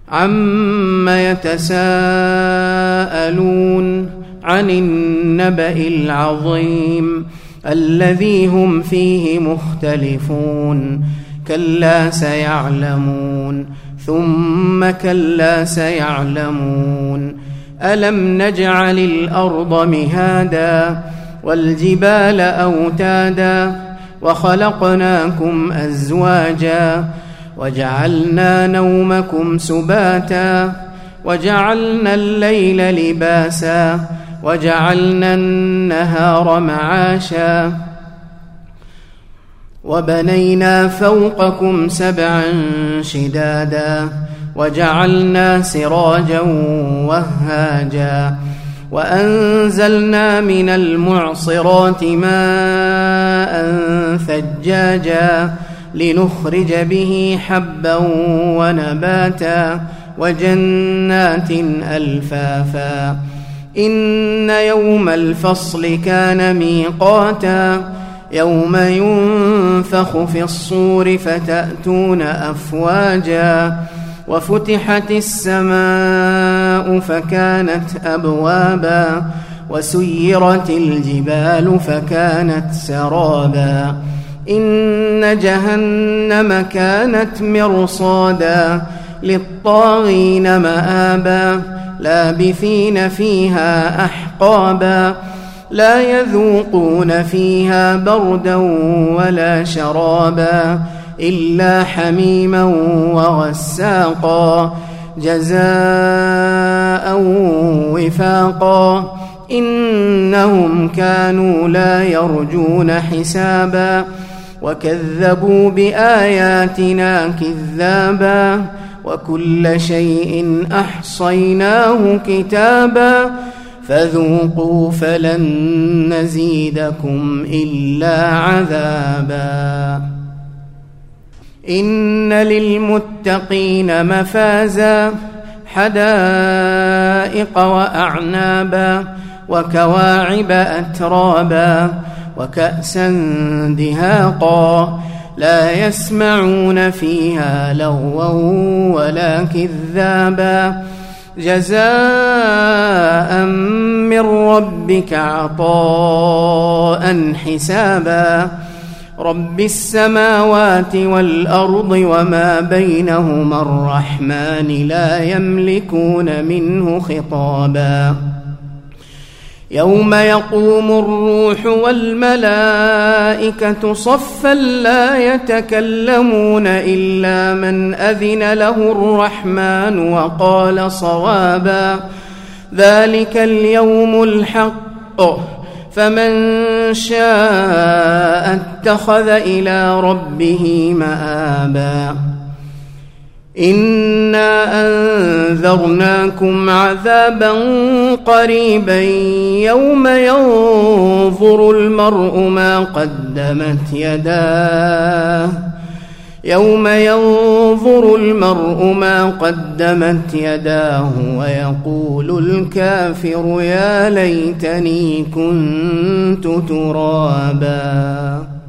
عَمَّ يَتَسَاءَلُونَ عَنِ النَّبَإِ الْعَظِيمِ الَّذِي هُمْ فِيهِ مُخْتَلِفُونَ كَلَّا سَيَعْلَمُونَ ثُمَّ كَلَّا سَيَعْلَمُونَ أَلَمْ نَجْعَلِ الْأَرْضَ مِهَادًا وَالْجِبَالَ أَوْتَادًا وَخَلَقْنَاكُمْ أَزْوَاجًا وَجَعَلْنَا نَوْمَكُمْ سُبَاتًا وَجَعَلْنَا اللَّيْلَ لِبَاسًا وَجَعَلْنَا النَّهَارَ مَعَاشًا وَبَنَيْنَا فَوْقَكُمْ سَبْعًا شِدَادًا وَجَعَلْنَا سِرَاجًا وَهَّاجًا وَأَنزَلْنَا مِنَ الْمُعْصِرَاتِ مَاءً ثَجَّاجًا لِنُخْرِجَ بِهِ حَبًّا وَنَبَاتًا وَجَنَّاتٍ أَلْفَافًا إِنَّ يَوْمَ الْفَصْلِ كَانَ مِيقَاتًا يَوْمَ يُنفَخُ فِي الصُّورِ فَتَأْتُونَ أَفْوَاجًا وَفُتِحَتِ السَّمَاءُ فَكَانَتْ أَبْوَابًا وَسُيِّرَتِ الْجِبَالُ فَكَانَتْ سَرَابًا إِنَّ جَهَنَّمَ كَانَتْ مِرْصَادًا لِلطَّاغِينَ مَآبًا لَابِثِينَ فِيهَا أَحْقَابًا لا يذوقون فيها بردا ولا شرابا إلا حميما وغساقا جزاء وفاقا إنهم كانوا لا يرجون حسابا وكذبوا بآياتنا كذابا وكل شيء أحصيناه كتابا فذوقوا فلن نزيدكم إلا عذابا إن للمتقين مفازا حدائق وأعنابا وكواعب أترابا وكأسا دهاقا لا يسمعون فيها لغوا ولا كذابا جزاء من ربك عطاء حسابا رب السماوات والأرض وما بينهما الرحمن لا يملكون منه خطابا يوم يقوم الروح والملائكة صفا لا يتكلمون إلا من أذن له الرحمن وقال صوابا ذلك اليوم الحق فمن شاء اتخذ إلى ربه مآبا إنا أنذرناكم عذابا قريبا يوم ينظر المرء ما قدمت يداه ويقول الكافر يا ليتني كنت ترابا